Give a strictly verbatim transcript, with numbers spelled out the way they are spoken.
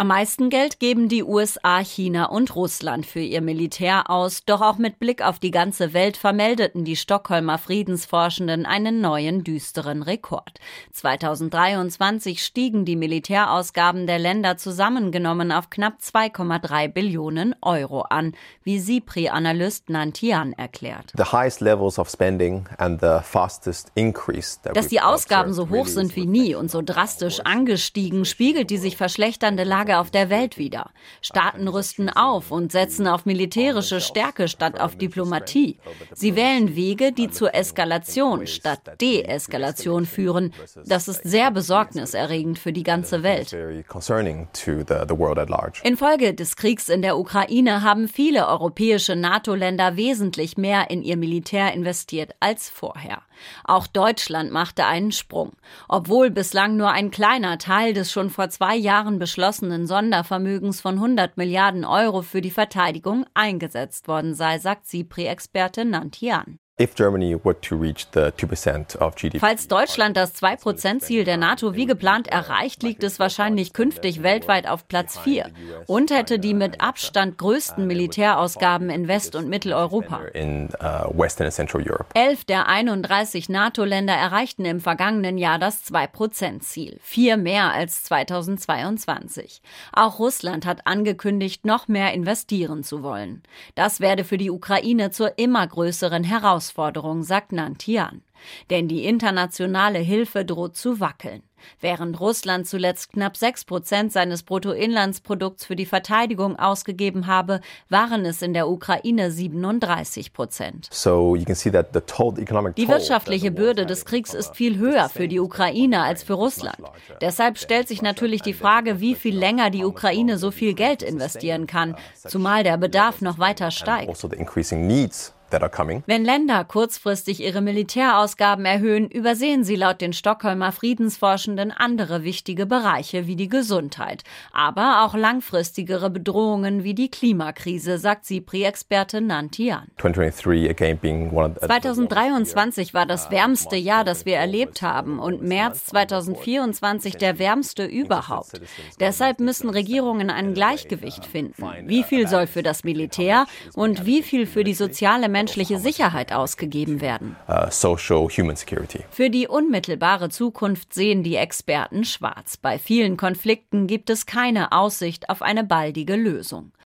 Am meisten Geld geben die U S A, China und Russland für ihr Militär aus. Doch auch mit Blick auf die ganze Welt vermeldeten die Stockholmer Friedensforschenden einen neuen, düsteren Rekord. zweitausenddreiundzwanzig stiegen die Militärausgaben der Länder zusammengenommen auf knapp zwei Komma drei Billionen Euro an, wie SIPRI-Analyst Nantian erklärt. The highest levels of spending and the fastest increase that Dass die Ausgaben so hoch sind wie nie und so drastisch angestiegen, spiegelt die sich verschlechternde Lage auf der Welt wider. Staaten rüsten auf und setzen auf militärische Stärke statt auf Diplomatie. Sie wählen Wege, die zur Eskalation statt Deeskalation führen. Das ist sehr besorgniserregend für die ganze Welt. Infolge des Kriegs in der Ukraine haben viele europäische NATO-Länder wesentlich mehr in ihr Militär investiert als vorher. Auch Deutschland machte einen Sprung. Obwohl bislang nur ein kleiner Teil des schon vor zwei Jahren beschlossenen Sondervermögens von hundert Milliarden Euro für die Verteidigung eingesetzt worden sei, sagt SIPRI-Experte Nantian. Falls Deutschland das zwei Prozent Ziel der NATO wie geplant erreicht, liegt es wahrscheinlich künftig weltweit auf Platz vier und hätte die mit Abstand größten Militärausgaben in West- und Mitteleuropa. Elf der einunddreißig NATO-Länder erreichten im vergangenen Jahr das zwei Prozent Ziel, vier mehr als zweitausendzweiundzwanzig. Auch Russland hat angekündigt, noch mehr investieren zu wollen. Das werde für die Ukraine zur immer größeren Herausforderung. Herausforderung, sagt Nantian. Denn die internationale Hilfe droht zu wackeln. Während Russland zuletzt knapp sechs Prozent seines Bruttoinlandsprodukts für die Verteidigung ausgegeben habe, waren es in der Ukraine siebenunddreißig Prozent. Die wirtschaftliche Bürde des Kriegs ist viel höher für die Ukraine als für Russland. Deshalb stellt sich natürlich die Frage, wie viel länger die Ukraine so viel Geld investieren kann, zumal der Bedarf noch weiter steigt. Wenn Länder kurzfristig ihre Militärausgaben erhöhen, übersehen sie laut den Stockholmer Friedensforschenden andere wichtige Bereiche wie die Gesundheit, aber auch langfristigere Bedrohungen wie die Klimakrise, sagt SIPRI-Experte Nantian. zweitausenddreiundzwanzig war das wärmste Jahr, das wir erlebt haben, und März zweitausendvierundzwanzig der wärmste überhaupt. Deshalb müssen Regierungen ein Gleichgewicht finden. Wie viel soll für das Militär und wie viel für die soziale Menschlichkeit menschliche Sicherheit ausgegeben werden. Uh, social, human security. Für die unmittelbare Zukunft sehen die Experten schwarz. Bei vielen Konflikten gibt es keine Aussicht auf eine baldige Lösung.